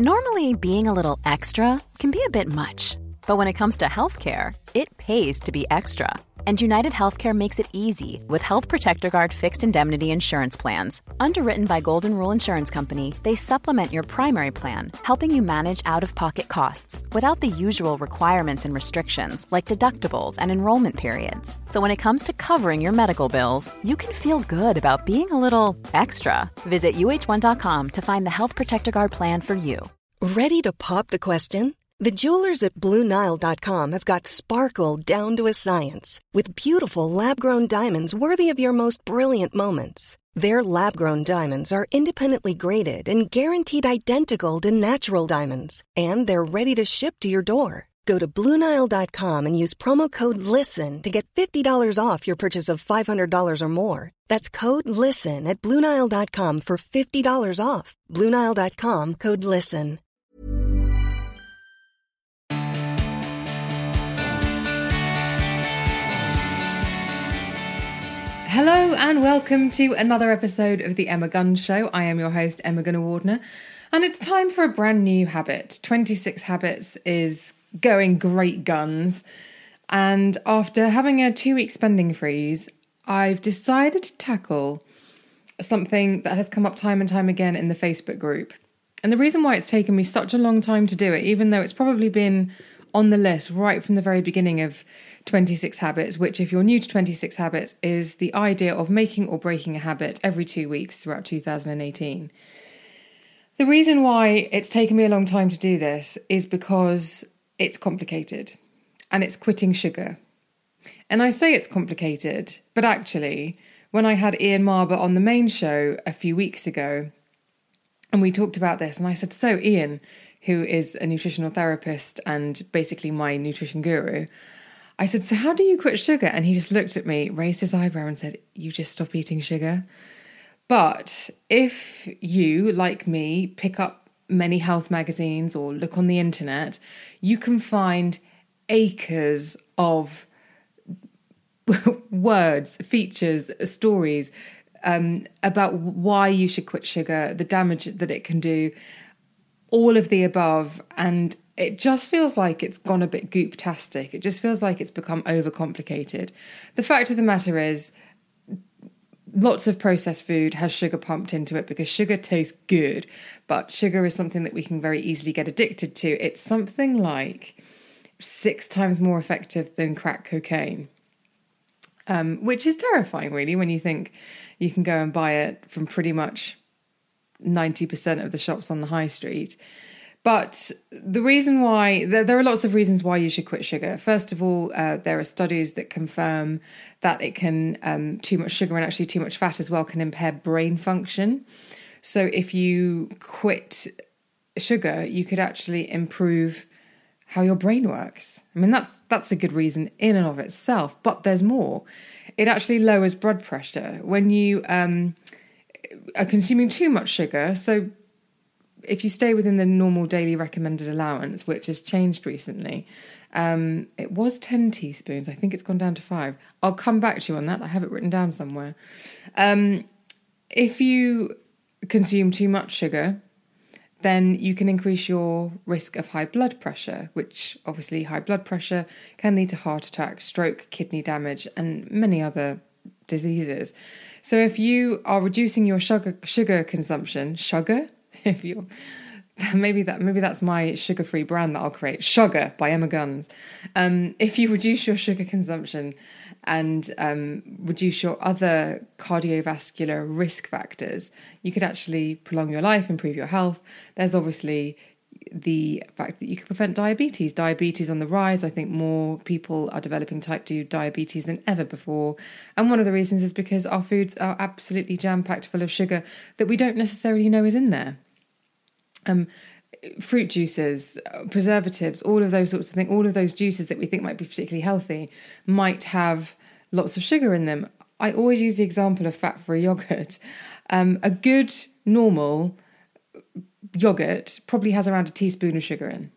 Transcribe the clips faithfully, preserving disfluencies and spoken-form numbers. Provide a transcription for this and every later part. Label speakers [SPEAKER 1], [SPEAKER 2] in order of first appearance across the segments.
[SPEAKER 1] Normally, being a little extra can be a bit much, but when it comes to healthcare, it pays to be extra. And United Healthcare makes it easy with Health Protector Guard fixed indemnity insurance plans. Underwritten by Golden Rule Insurance Company, they supplement your primary plan, helping you manage out-of-pocket costs without the usual requirements and restrictions like deductibles and enrollment periods. So when it comes to covering your medical bills, you can feel good about being a little extra. Visit U H one dot com to find the Health Protector Guard plan for you.
[SPEAKER 2] Ready to pop the question? The jewelers at Blue Nile dot com have got sparkle down to a science with beautiful lab-grown diamonds worthy of your most brilliant moments. Their lab-grown diamonds are independently graded and guaranteed identical to natural diamonds, and they're ready to ship to your door. Go to Blue Nile dot com and use promo code LISTEN to get fifty dollars off your purchase of five hundred dollars or more. That's code LISTEN at Blue Nile dot com for fifty dollars off. Blue Nile dot com, code LISTEN.
[SPEAKER 3] Hello and welcome to another episode of The Emma Guns Show. I am your host, Emma Gunnar-Wardner, and it's time for a brand new habit. twenty-six Habits is going great guns, and after having a two-week spending freeze, I've decided to tackle something that has come up time and time again in the Facebook group. And the reason why it's taken me such a long time to do it, even though it's probably been on the list right from the very beginning of twenty-six Habits, which, if you're new to twenty-six Habits, is the idea of making or breaking a habit every two weeks throughout two thousand eighteen. The reason why it's taken me a long time to do this is because it's complicated, and it's quitting sugar. And I say it's complicated, but actually, when I had Ian Marber on the main show a few weeks ago, and we talked about this, and I said, so Ian, who is a nutritional therapist and basically my nutrition guru, I said, so how do you quit sugar? And he just looked at me, raised his eyebrow and said, you just stop eating sugar. But if you, like me, pick up many health magazines or look on the internet, you can find acres of words, features, stories um, about why you should quit sugar, the damage that it can do, all of the above. And it just feels like it's gone a bit goop-tastic. It just feels like it's become overcomplicated. The fact of the matter is, lots of processed food has sugar pumped into it because sugar tastes good, but sugar is something that we can very easily get addicted to. It's something like six times more effective than crack cocaine, um, which is terrifying, really, when you think you can go and buy it from pretty much ninety percent of the shops on the high street. But the reason why, there, there are lots of reasons why you should quit sugar. First of all, uh, there are studies that confirm that it can, um, too much sugar and actually too much fat as well can impair brain function. So if you quit sugar, you could actually improve how your brain works. I mean, that's that's a good reason in and of itself, but there's more. It actually lowers blood pressure. When you um, are consuming too much sugar, so if you stay within the normal daily recommended allowance, which has changed recently, um, it was ten teaspoons. I think it's gone down to five. I'll come back to you on that. I have it written down somewhere. Um, if you consume too much sugar, then you can increase your risk of high blood pressure, which obviously high blood pressure can lead to heart attack, stroke, kidney damage, and many other diseases. So if you are reducing your sugar sugar consumption, sugar, if you maybe that maybe that's my sugar-free brand that I'll create, Sugar by Emma Guns. Um, if you reduce your sugar consumption and um, reduce your other cardiovascular risk factors, you could actually prolong your life, improve your health. There's obviously the fact that you can prevent diabetes. Diabetes on the rise. I think more people are developing type two diabetes than ever before. And one of the reasons is because our foods are absolutely jam-packed full of sugar that we don't necessarily know is in there. Um, fruit juices, preservatives, all of those sorts of things, all of those juices that we think might be particularly healthy might have lots of sugar in them. I always use the example of fat-free yogurt. Um, a good, normal yogurt probably has around a teaspoon of sugar in.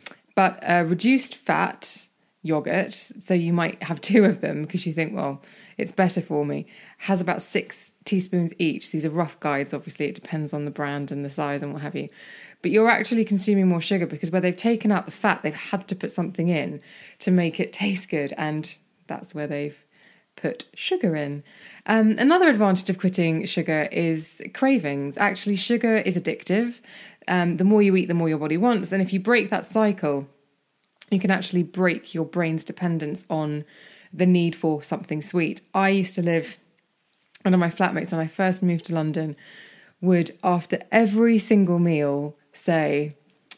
[SPEAKER 3] But a reduced fat yogurt, so you might have two of them because you think, well, it's better for me, has about six teaspoons each. These are rough guides, obviously. It depends on the brand and the size and what have you. But you're actually consuming more sugar because where they've taken out the fat, they've had to put something in to make it taste good. And that's where they've put sugar in. Um, another advantage of quitting sugar is cravings. Actually, sugar is addictive. Um, the more you eat, the more your body wants. And if you break that cycle, you can actually break your brain's dependence on the need for something sweet. I used to live, one of my flatmates when I first moved to London would, after every single meal, say,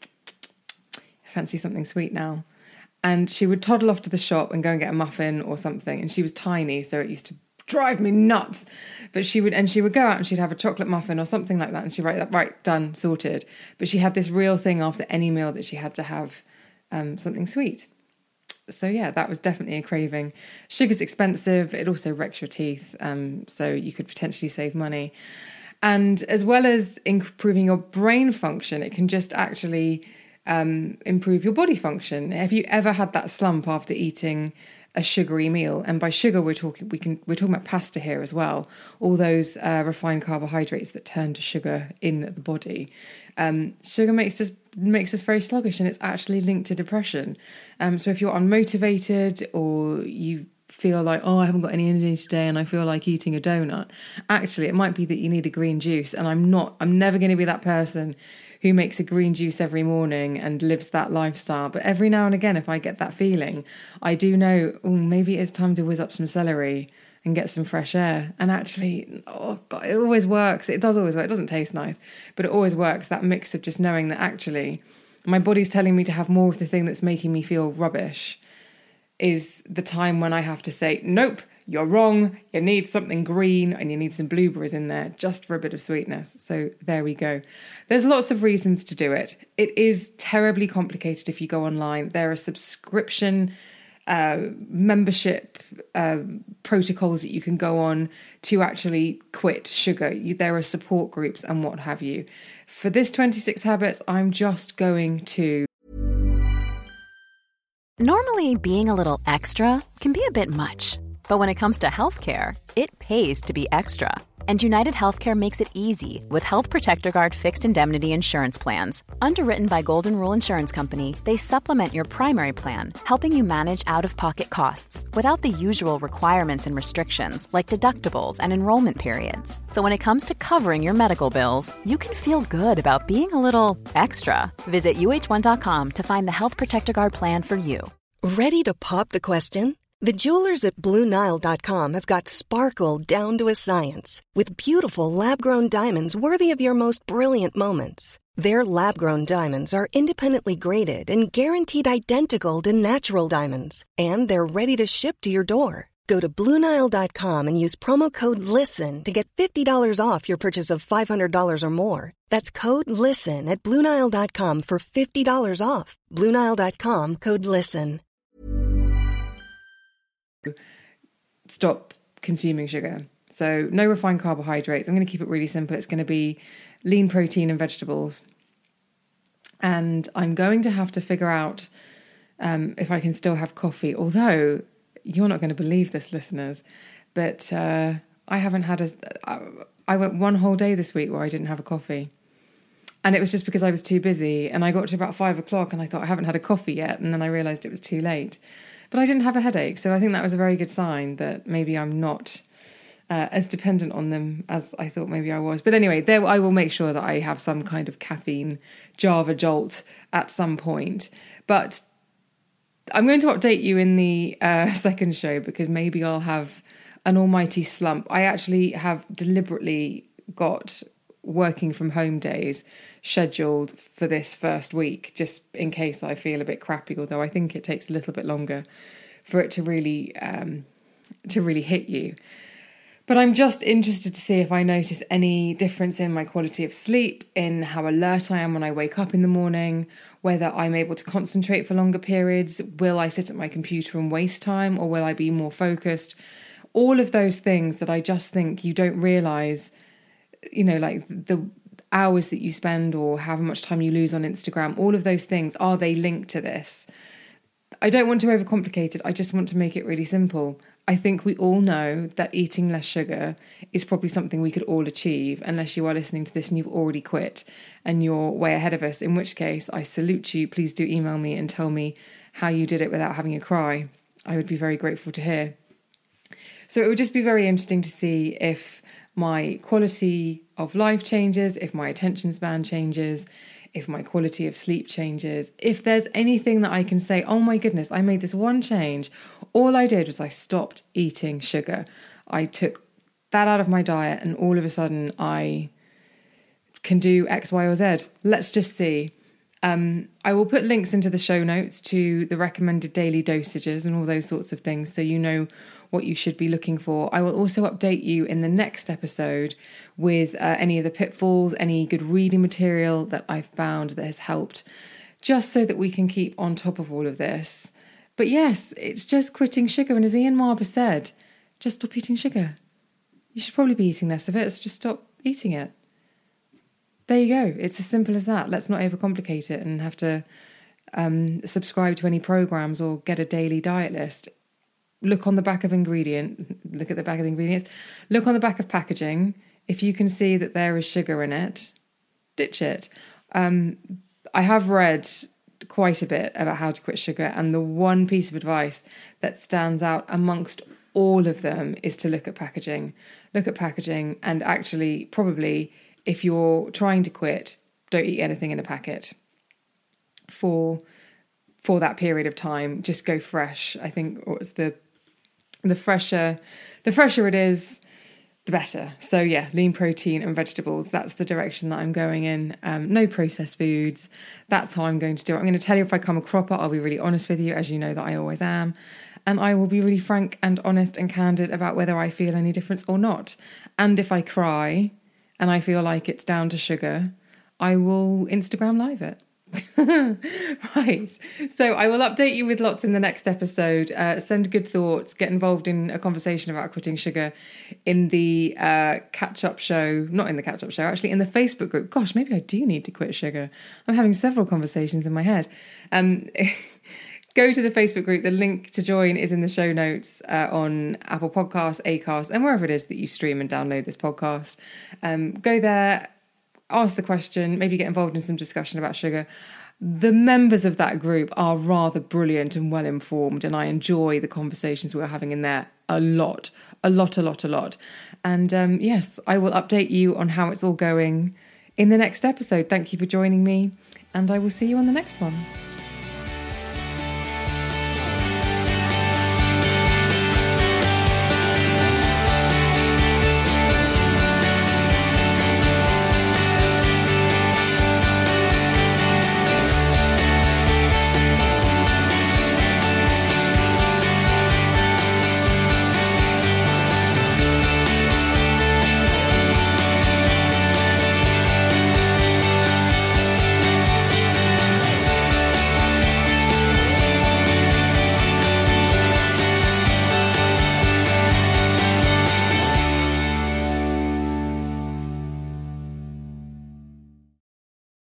[SPEAKER 3] I fancy something sweet now. And she would toddle off to the shop and go and get a muffin or something. And she was tiny, so it used to drive me nuts. But she would, and she would go out and she'd have a chocolate muffin or something like that. And she'd write that, right, done, sorted. But she had this real thing after any meal that she had to have um, something sweet. So yeah, that was definitely a craving. Sugar's expensive. It also wrecks your teeth. Um, so you could potentially save money. And as well as improving your brain function, it can just actually um, improve your body function. Have you ever had that slump after eating a sugary meal? And by sugar, we're talking we can we're talking about pasta here as well. All those uh, refined carbohydrates that turn to sugar in the body. Um, sugar makes us makes us very sluggish, and it's actually linked to depression. Um, so if you're unmotivated or you feel like, oh, I haven't got any energy today and I feel like eating a donut, actually it might be that you need a green juice. And I'm not, I'm never going to be that person who makes a green juice every morning and lives that lifestyle. But every now and again, if I get that feeling, I do know, oh, maybe it's time to whiz up some celery and get some fresh air. And actually, oh God, it always works. It does always work. It doesn't taste nice, but it always works. That mix of just knowing that actually my body's telling me to have more of the thing that's making me feel rubbish is the time when I have to say, nope, you're wrong. You need something green and you need some blueberries in there just for a bit of sweetness. So there we go. There's lots of reasons to do it. It is terribly complicated if you go online. There are subscription uh, membership uh, protocols that you can go on to actually quit sugar. You, there are support groups and what have you. For this twenty-six habits, I'm just going to...
[SPEAKER 1] Normally, being a little extra can be a bit much. But when it comes to healthcare, it pays to be extra. And United Healthcare makes it easy with Health Protector Guard fixed indemnity insurance plans. Underwritten by Golden Rule Insurance Company, they supplement your primary plan, helping you manage out-of-pocket costs without the usual requirements and restrictions like deductibles and enrollment periods. So when it comes to covering your medical bills, you can feel good about being a little extra. Visit U H one dot com to find the Health Protector Guard plan for you.
[SPEAKER 2] Ready to pop the question? The jewelers at Blue Nile dot com have got sparkle down to a science with beautiful lab-grown diamonds worthy of your most brilliant moments. Their lab-grown diamonds are independently graded and guaranteed identical to natural diamonds, and they're ready to ship to your door. Go to Blue Nile dot com and use promo code LISTEN to get fifty dollars off your purchase of five hundred dollars or more. That's code LISTEN at Blue Nile dot com for fifty dollars off. Blue Nile dot com, code LISTEN.
[SPEAKER 3] Stop consuming sugar. So no refined carbohydrates. I'm going to keep it really simple. It's going to be lean protein and vegetables. And I'm going to have to figure out um, if I can still have coffee. Although you're not going to believe this, listeners, but uh, I haven't had a... I went one whole day this week where I didn't have a coffee. And it was just because I was too busy. And I got to about five o'clock and I thought I haven't had a coffee yet. And then I realised it was too late. But I didn't have a headache, so I think that was a very good sign that maybe I'm not uh, as dependent on them as I thought maybe I was. But anyway, there I will make sure that I have some kind of caffeine Java jolt at some point. But I'm going to update you in the uh, second show because maybe I'll have an almighty slump. I actually have deliberately got working from home days scheduled for this first week, just in case I feel a bit crappy, although I think it takes a little bit longer for it to really um, to really hit you. But I'm just interested to see if I notice any difference in my quality of sleep, in how alert I am when I wake up in the morning, whether I'm able to concentrate for longer periods, will I sit at my computer and waste time, or will I be more focused? All of those things that I just think you don't realise, you know, like the hours that you spend or how much time you lose on Instagram, all of those things, are they linked to this? I don't want to overcomplicate it. I just want to make it really simple. I think we all know that eating less sugar is probably something we could all achieve, unless you are listening to this and you've already quit and you're way ahead of us, in which case I salute you. Please do email me and tell me how you did it without having a cry. I would be very grateful to hear. So it would just be very interesting to see if my quality of life changes, if my attention span changes, if my quality of sleep changes, if there's anything that I can say, oh my goodness, I made this one change. All I did was I stopped eating sugar. I took that out of my diet and all of a sudden I can do X, Y, or Z. Let's just see. Um, I will put links into the show notes to the recommended daily dosages and all those sorts of things so you know what you should be looking for. I will also update you in the next episode with uh, any of the pitfalls, any good reading material that I've found that has helped, just so that we can keep on top of all of this. But yes, it's just quitting sugar. And as Ian Marber said, just stop eating sugar. You should probably be eating less of it, so just stop eating it. There you go. It's as simple as that. Let's not overcomplicate it and have to um, subscribe to any programs or get a daily diet list. Look on the back of ingredient. Look at the back of the ingredients. Look on the back of packaging. If you can see that there is sugar in it, ditch it. Um, I have read quite a bit about how to quit sugar, and the one piece of advice that stands out amongst all of them is to look at packaging. Look at packaging, and actually probably, if you're trying to quit, don't eat anything in a packet for for that period of time. Just go fresh. I think what's the the fresher the fresher it is, the better. So yeah, lean protein and vegetables. That's the direction that I'm going in. Um, no processed foods. That's how I'm going to do it. I'm going to tell you if I come a cropper. I'll be really honest with you, as you know that I always am. And I will be really frank and honest and candid about whether I feel any difference or not. And if I cry and I feel like it's down to sugar, I will Instagram live it. Right. So I will update you with lots in the next episode. Uh, send good thoughts. Get involved in a conversation about quitting sugar in the uh, catch-up show. Not in the catch-up show, actually in the Facebook group. Gosh, maybe I do need to quit sugar. I'm having several conversations in my head. Um Go to the Facebook group. The link to join is in the show notes uh, on Apple Podcasts, Acast, and wherever it is that you stream and download this podcast. Um, go there, ask the question, maybe get involved in some discussion about sugar. The members of that group are rather brilliant and well-informed, and I enjoy the conversations we're having in there a lot, a lot, a lot, a lot. And um, yes, I will update you on how it's all going in the next episode. Thank you for joining me, and I will see you on the next one.